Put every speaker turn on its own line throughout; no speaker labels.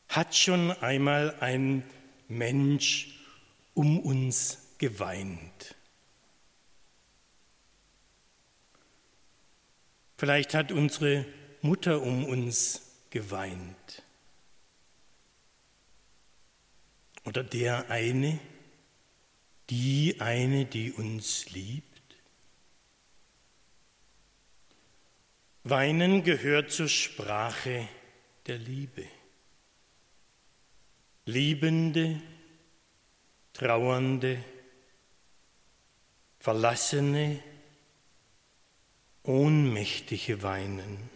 Hat schon einmal ein Mensch um uns geweint? Vielleicht hat unsere Mutter um uns geweint. Oder der eine, die uns liebt. Weinen gehört zur Sprache der Liebe. Liebende, Trauernde, Verlassene, Ohnmächtige weinen.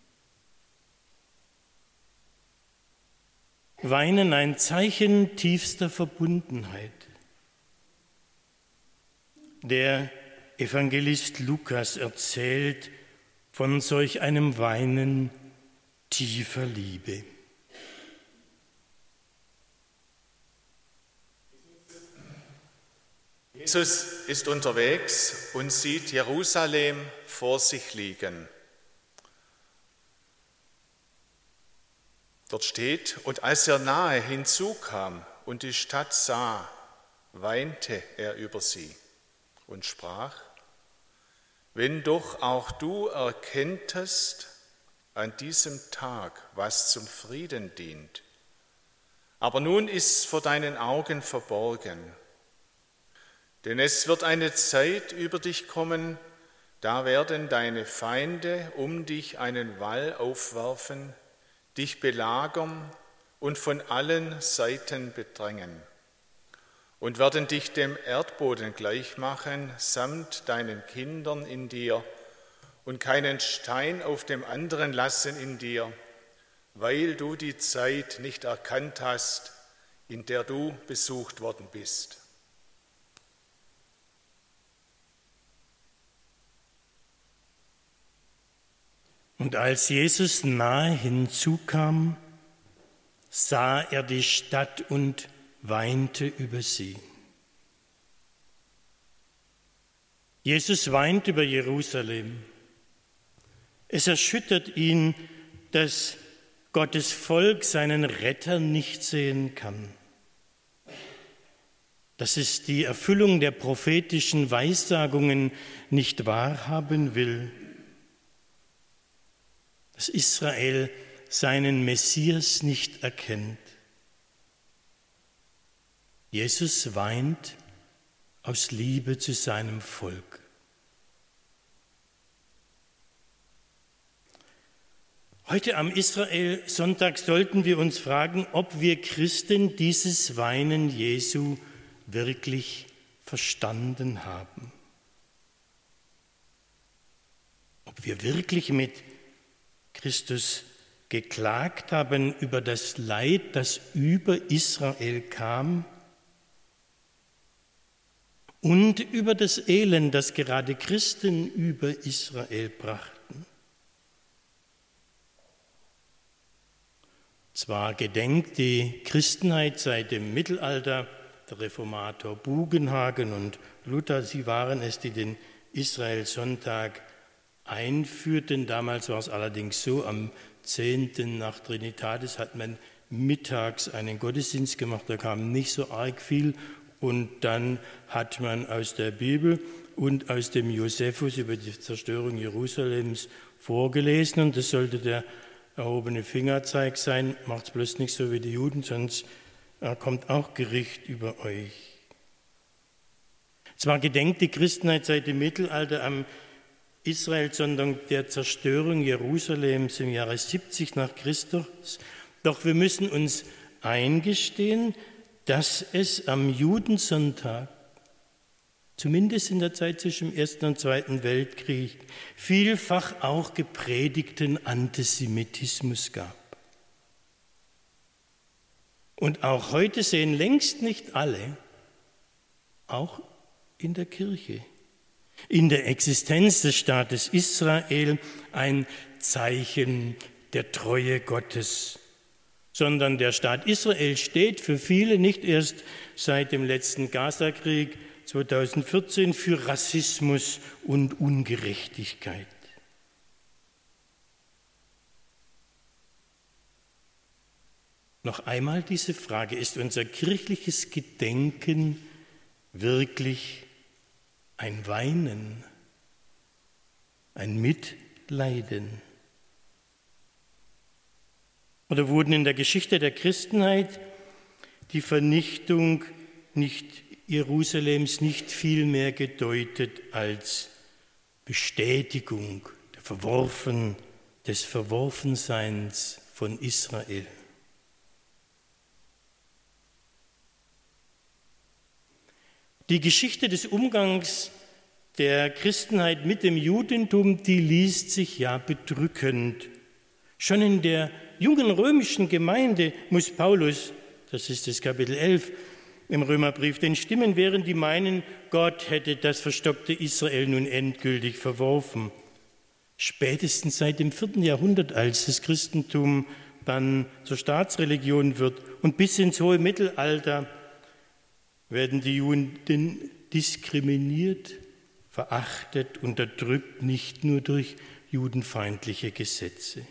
Weinen ein Zeichen tiefster Verbundenheit. Der Evangelist Lukas erzählt von solch einem Weinen tiefer Liebe.
Jesus ist unterwegs und sieht Jerusalem vor sich liegen. Dort steht, und als er nahe hinzukam und die Stadt sah, weinte er über sie und sprach: Wenn doch auch du erkenntest an diesem Tag, was zum Frieden dient, aber nun ist es vor deinen Augen verborgen. Denn es wird eine Zeit über dich kommen, da werden deine Feinde um dich einen Wall aufwerfen, dich belagern und von allen Seiten bedrängen und werden dich dem Erdboden gleichmachen, samt deinen Kindern in dir und keinen Stein auf dem anderen lassen in dir, weil du die Zeit nicht erkannt hast, in der du besucht worden bist.
Und als Jesus nahe hinzukam, sah er die Stadt und weinte über sie. Jesus weint über Jerusalem. Es erschüttert ihn, dass Gottes Volk seinen Retter nicht sehen kann. Dass es die Erfüllung der prophetischen Weissagungen nicht wahrhaben will. Dass Israel seinen Messias nicht erkennt. Jesus weint aus Liebe zu seinem Volk. Heute am Israel-Sonntag sollten wir uns fragen, ob wir Christen dieses Weinen Jesu wirklich verstanden haben. Ob wir wirklich mit Christus geklagt haben über das Leid, das über Israel kam und über das Elend, das gerade Christen über Israel brachten. Zwar gedenkt die Christenheit seit dem Mittelalter, der Reformator Bugenhagen und Luther, sie waren es, die den Israel-Sonntag einführten. Damals war es allerdings so, am 10. nach Trinitatis hat man mittags einen Gottesdienst gemacht, da kam nicht so arg viel und dann hat man aus der Bibel und aus dem Josephus über die Zerstörung Jerusalems vorgelesen und das sollte der erhobene Fingerzeig sein, macht's bloß nicht so wie die Juden, sonst kommt auch Gericht über euch. Zwar gedenkt die Christenheit seit dem Mittelalter am Israel-Sonntag der Zerstörung Jerusalems im Jahre 70 nach Christus, doch wir müssen uns eingestehen, dass es am Judensonntag, zumindest in der Zeit zwischen dem Ersten und Zweiten Weltkrieg, vielfach auch gepredigten Antisemitismus gab. Und auch heute sehen längst nicht alle, auch in der Kirche, in der Existenz des Staates Israel ein Zeichen der Treue Gottes, sondern der Staat Israel steht für viele nicht erst seit dem letzten Gaza-Krieg 2014 für Rassismus und Ungerechtigkeit. noch einmal diese Frage: Ist unser kirchliches Gedenken wirklich ein Weinen, ein Mitleiden? Oder wurden in der Geschichte der Christenheit die Vernichtung Jerusalems nicht viel mehr gedeutet als Bestätigung des Verworfenseins von Israel? Die Geschichte des Umgangs der Christenheit mit dem Judentum, die liest sich ja bedrückend. Schon in der jungen römischen Gemeinde muss Paulus, das ist das Kapitel 11 im Römerbrief, den Stimmen wehren, die meinen, Gott hätte das verstockte Israel nun endgültig verworfen. Spätestens seit dem 4. Jahrhundert, als das Christentum dann zur Staatsreligion wird, und bis ins hohe Mittelalter werden die Juden diskriminiert, verachtet, unterdrückt, nicht nur durch judenfeindliche Gesetze.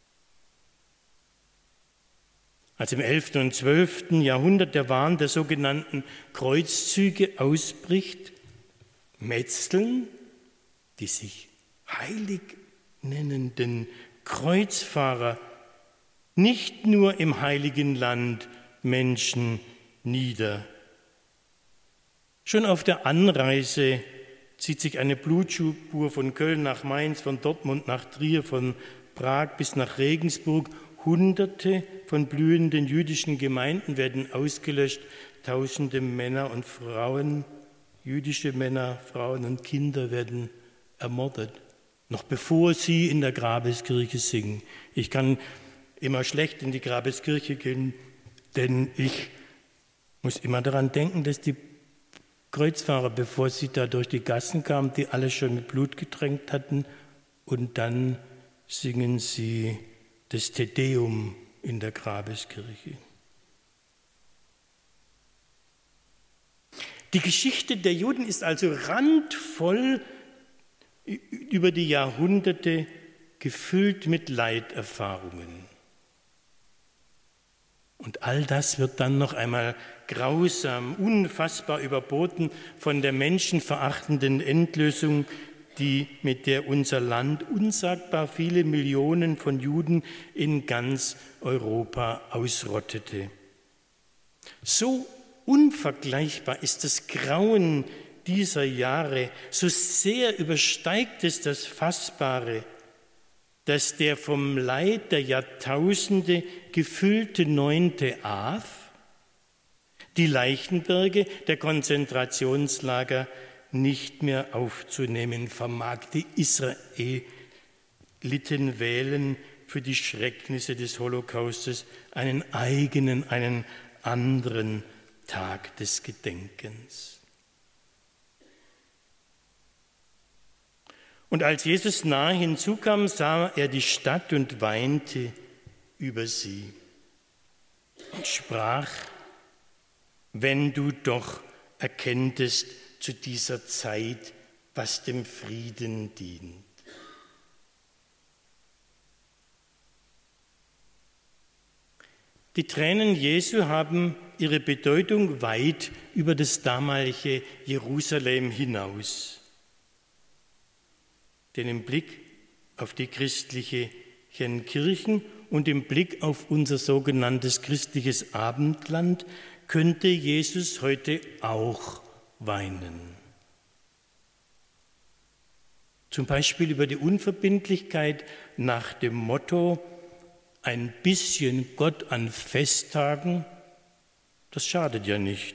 Als im 11. und 12. Jahrhundert der Wahn der sogenannten Kreuzzüge ausbricht, metzeln die sich heilig nennenden Kreuzfahrer nicht nur im Heiligen Land Menschen nieder. Schon auf der Anreise zieht sich eine Blutspur von Köln nach Mainz, von Dortmund nach Trier, von Prag bis nach Regensburg. Hunderte von blühenden jüdischen Gemeinden werden ausgelöscht, tausende Männer und Frauen, jüdische Männer, Frauen und Kinder werden ermordet, noch bevor sie in der Grabeskirche singen. Ich kann immer schlecht in die Grabeskirche gehen, denn ich muss immer daran denken, dass die Kreuzfahrer, bevor sie da durch die Gassen kamen, die alle schon mit Blut getränkt hatten, und dann singen sie das Te Deum in der Grabeskirche. Die Geschichte der Juden ist also randvoll über die Jahrhunderte, gefüllt mit Leiterfahrungen. Und all das wird dann noch einmal grausam, unfassbar überboten von der menschenverachtenden Endlösung, mit der unser Land unsagbar viele Millionen von Juden in ganz Europa ausrottete. So unvergleichbar ist das Grauen dieser Jahre, so sehr übersteigt es das Fassbare, dass der vom Leid der Jahrtausende gefüllte 9. Av die Leichenberge der Konzentrationslager nicht mehr aufzunehmen vermag. Die Israeliten wählen für die Schrecknisse des Holocaustes einen eigenen, einen anderen Tag des Gedenkens. Und als Jesus nahe hinzukam, sah er die Stadt und weinte über sie und sprach: Wenn du doch erkenntest zu dieser Zeit, was dem Frieden dient. Die Tränen Jesu haben ihre Bedeutung weit über das damalige Jerusalem hinaus. Denn im Blick auf die christlichen Kirchen und im Blick auf unser sogenanntes christliches Abendland könnte Jesus heute auch weinen. Zum Beispiel über die Unverbindlichkeit nach dem Motto: ein bisschen Gott an Festtagen, das schadet ja nicht.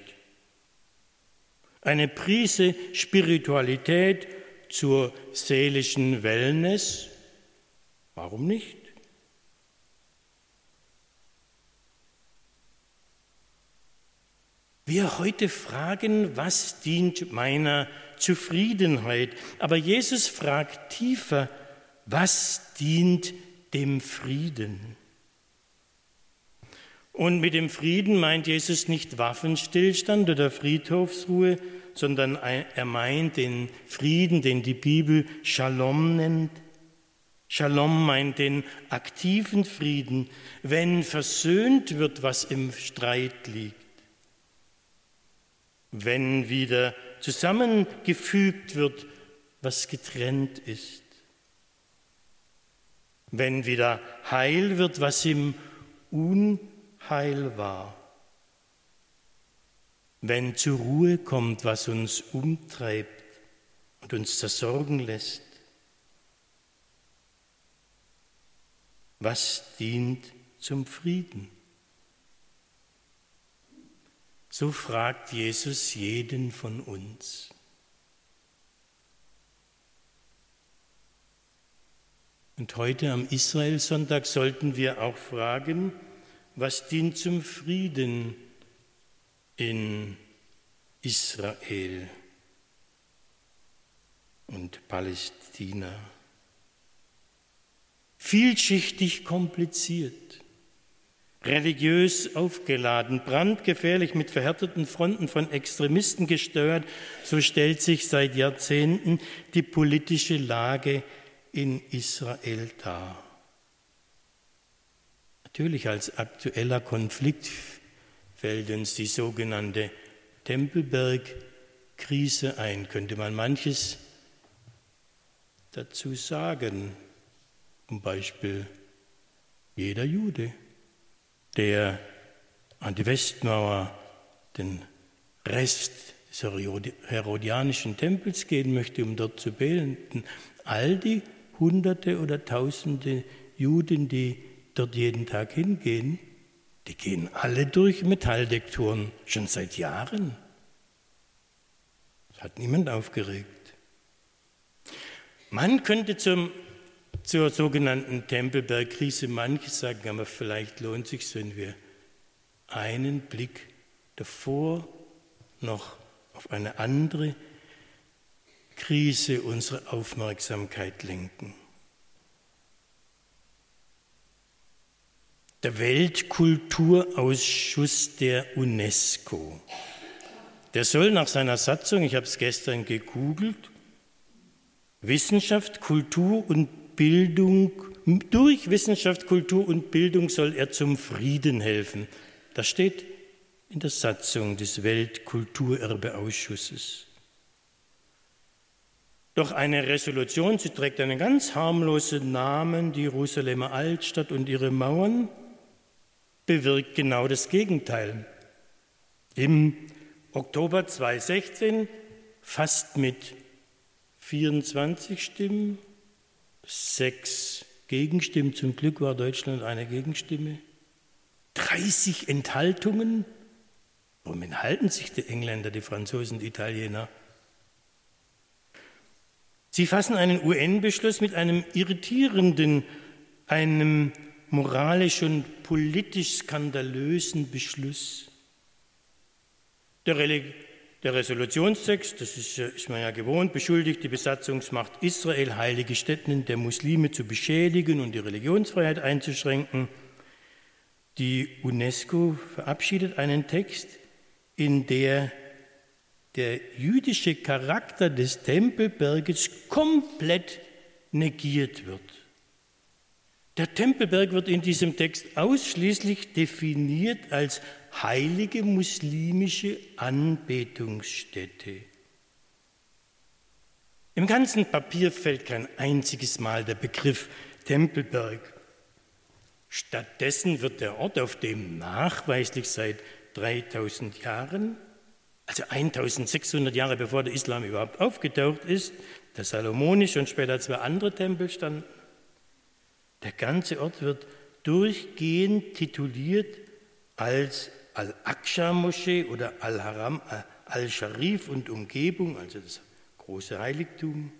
Eine Prise Spiritualität zur seelischen Wellness, warum nicht? Wir heute fragen, was dient meiner Zufriedenheit? Aber Jesus fragt tiefer, was dient dem Frieden? Und mit dem Frieden meint Jesus nicht Waffenstillstand oder Friedhofsruhe, sondern er meint den Frieden, den die Bibel Shalom nennt. Shalom meint den aktiven Frieden, wenn versöhnt wird, was im Streit liegt. Wenn wieder zusammengefügt wird, was getrennt ist. Wenn wieder heil wird, was im Unheil war. Wenn zur Ruhe kommt, was uns umtreibt und uns zersorgen lässt. Was dient zum Frieden? So fragt Jesus jeden von uns. Und heute am Israelsonntag sollten wir auch fragen, was dient zum Frieden in Israel und Palästina? Vielschichtig kompliziert, religiös aufgeladen, brandgefährlich mit verhärteten Fronten von Extremisten gesteuert, so stellt sich seit Jahrzehnten die politische Lage in Israel dar. Natürlich als aktueller Konflikt fällt uns die sogenannte Tempelberg-Krise ein, könnte man manches dazu sagen. Zum Beispiel jeder Jude, der an die Westmauer den Rest des herodianischen Tempels gehen möchte, um dort zu beten. All die Hunderte oder Tausende Juden, die dort jeden Tag hingehen, die gehen alle durch Metalldetektoren, schon seit Jahren. Das hat niemand aufgeregt. Man könnte zur sogenannten Tempelberg-Krise manches sagen, aber vielleicht lohnt es sich, wenn wir einen Blick davor noch auf eine andere Krise unsere Aufmerksamkeit lenken. Der Weltkulturausschuss der UNESCO, der soll nach seiner Satzung, ich habe es gestern gegoogelt, Wissenschaft, Kultur und Bildung, durch Wissenschaft, Kultur und Bildung soll er zum Frieden helfen. Das steht in der Satzung des Weltkulturerbeausschusses. Doch eine Resolution, sie trägt einen ganz harmlosen Namen, die Jerusalemer Altstadt und ihre Mauern, bewirkt genau das Gegenteil. Im Oktober 2016 fast mit 24 Stimmen, 6 Gegenstimmen, zum Glück war Deutschland eine Gegenstimme, 30 Enthaltungen. Warum enthalten sich die Engländer, die Franzosen, die Italiener? Sie fassen einen UN-Beschluss mit einem irritierenden, einem moralisch und politisch skandalösen Beschluss. Der Resolutionstext, das ist man ja gewohnt, beschuldigt die Besatzungsmacht Israel, heilige Stätten der Muslime zu beschädigen und die Religionsfreiheit einzuschränken. Die UNESCO verabschiedet einen Text, in der der jüdische Charakter des Tempelberges komplett negiert wird. Der Tempelberg wird in diesem Text ausschließlich definiert als heilige muslimische Anbetungsstätte. Im ganzen Papier fällt kein einziges Mal der Begriff Tempelberg. Stattdessen wird der Ort, auf dem nachweislich seit 3000 Jahren, also 1600 Jahre bevor der Islam überhaupt aufgetaucht ist, der salomonische und später 2 andere Tempel standen, der ganze Ort wird durchgehend tituliert als Al-Aqsa-Moschee oder Al-Haram al-Sharif und Umgebung, also das große Heiligtum.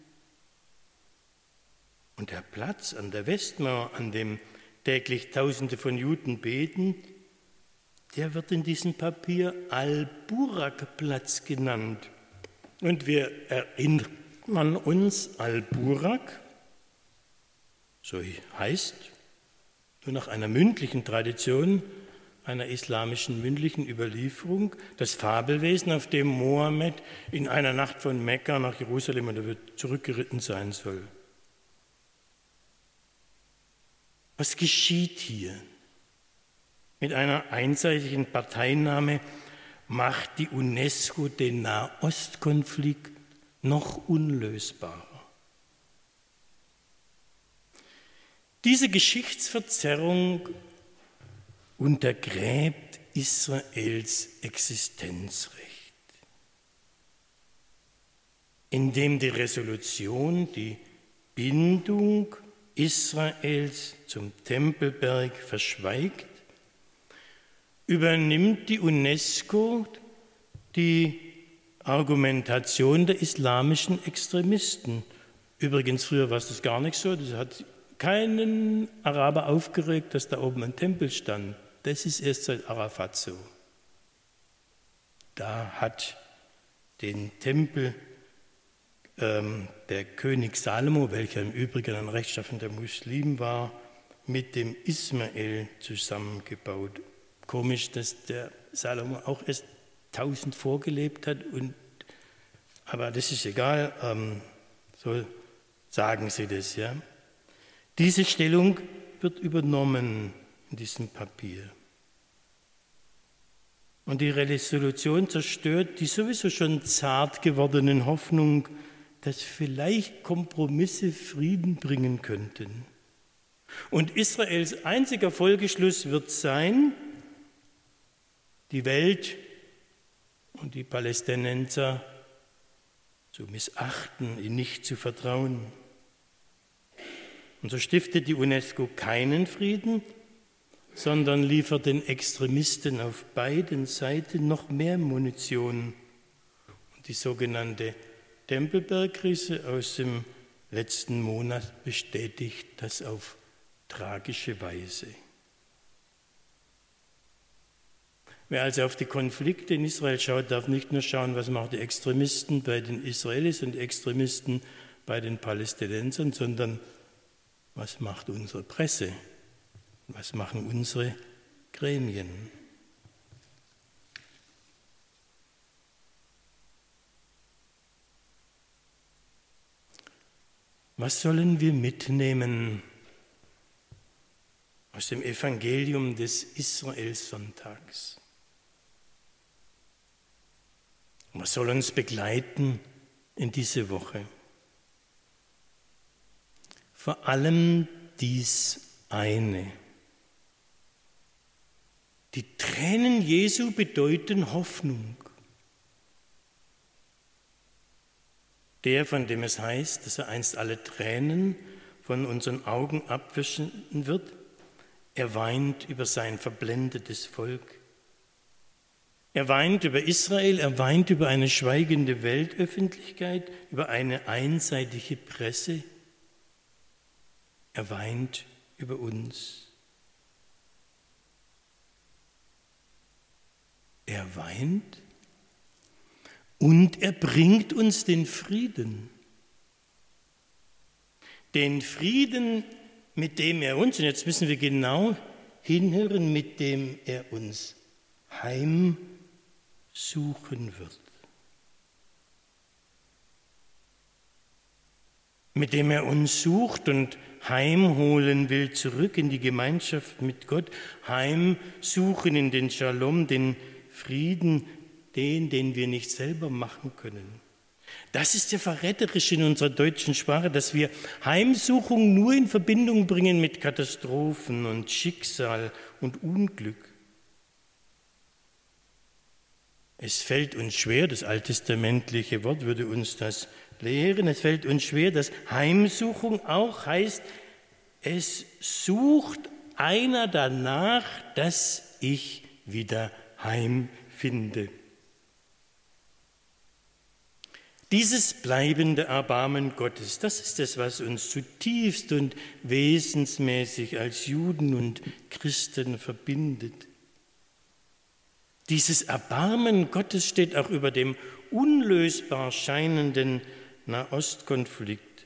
Und der Platz an der Westmauer, an dem täglich Tausende von Juden beten, der wird in diesem Papier Al-Burak-Platz genannt. Und wir erinnern uns, Al-Burak, so heißt, nur nach einer mündlichen Tradition, einer islamischen mündlichen Überlieferung, das Fabelwesen, auf dem Mohammed in einer Nacht von Mekka nach Jerusalem zurückgeritten sein soll. Was geschieht hier? Mit einer einseitigen Parteinahme macht die UNESCO den Nahostkonflikt noch unlösbarer. Diese Geschichtsverzerrung untergräbt Israels Existenzrecht, indem die Resolution die Bindung Israels zum Tempelberg verschweigt, übernimmt die UNESCO die Argumentation der islamischen Extremisten. Übrigens, früher war es das gar nicht so, das hat keinen Araber aufgeregt, dass da oben ein Tempel stand. Das ist erst seit Arafat so. Da hat den Tempel der König Salomo, welcher im Übrigen ein rechtschaffener Muslim war, mit dem Ismael zusammengebaut. Komisch, dass der Salomo auch erst 1000 vorgelebt hat, aber das ist egal, so sagen sie das. Ja. Diese Stellung wird übernommen in diesem Papier. Und die Resolution zerstört die sowieso schon zart gewordenen Hoffnungen, dass vielleicht Kompromisse Frieden bringen könnten. Und Israels einziger Folgeschluss wird sein, die Welt und die Palästinenser zu missachten, ihnen nicht zu vertrauen. Und so stiftet die UNESCO keinen Frieden, sondern liefert den Extremisten auf beiden Seiten noch mehr Munition. Und die sogenannte Tempelbergkrise aus dem letzten Monat bestätigt das auf tragische Weise. Wer also auf die Konflikte in Israel schaut, darf nicht nur schauen, was machen die Extremisten bei den Israelis und die Extremisten bei den Palästinensern, sondern was macht unsere Presse? Was machen unsere Gremien? Was sollen wir mitnehmen aus dem Evangelium des Israelsonntags? Was soll uns begleiten in diese Woche? Vor allem dies eine. Die Tränen Jesu bedeuten Hoffnung. Der, von dem es heißt, dass er einst alle Tränen von unseren Augen abwischen wird, er weint über sein verblendetes Volk. Er weint über Israel, er weint über eine schweigende Weltöffentlichkeit, über eine einseitige Presse. Er weint über uns. Er weint und er bringt uns den Frieden. Den Frieden, mit dem er uns, und jetzt müssen wir genau hinhören, mit dem er uns heimsuchen wird. Mit dem er uns sucht und heimholen will, zurück in die Gemeinschaft mit Gott, heimsuchen in den Shalom, den Frieden, den wir nicht selber machen können. Das ist ja verräterisch in unserer deutschen Sprache, dass wir Heimsuchung nur in Verbindung bringen mit Katastrophen und Schicksal und Unglück. Es fällt uns schwer, das alttestamentliche Wort würde uns das lehren, es fällt uns schwer, dass Heimsuchung auch heißt, es sucht einer danach, dass ich wieder heimfinde. Dieses bleibende Erbarmen Gottes, das ist es, was uns zutiefst und wesensmäßig als Juden und Christen verbindet. Dieses Erbarmen Gottes steht auch über dem unlösbar scheinenden Nahostkonflikt.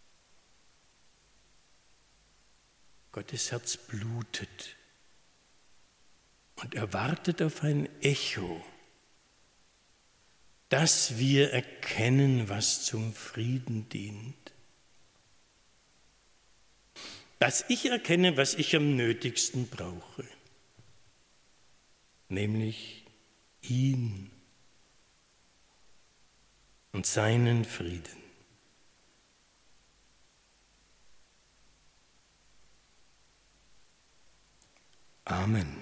Gottes Herz blutet und er wartet auf ein Echo, dass wir erkennen, was zum Frieden dient. dass ich erkenne, was ich am nötigsten brauche, nämlich ihn und seinen Frieden. Amen.